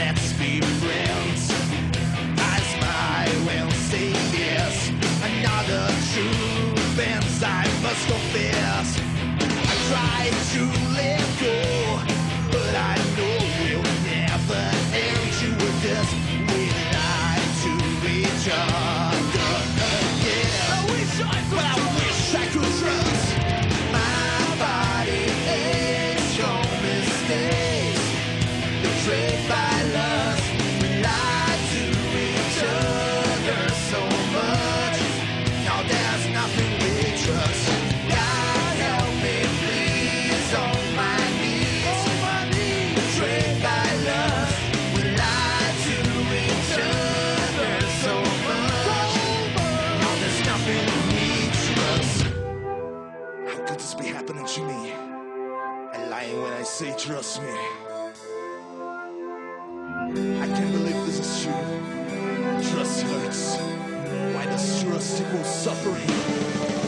let's be friends. I smile and say yes. Another truth ends, I must confess. I try to let go, but I know we'll never end. You were just we lie to each other again. I wish I could trust my body aches your mistakes. Betrayed by lust, we lie to each other so much. Now there's nothing we trust. God help me please, on my knees. Betrayed by lust, we lie to each other so much. Now there's nothing we trust. How could this be happening to me? I'm lying when I say trust me. I can't believe this is true. Trust hurts. Why does trust equal suffering?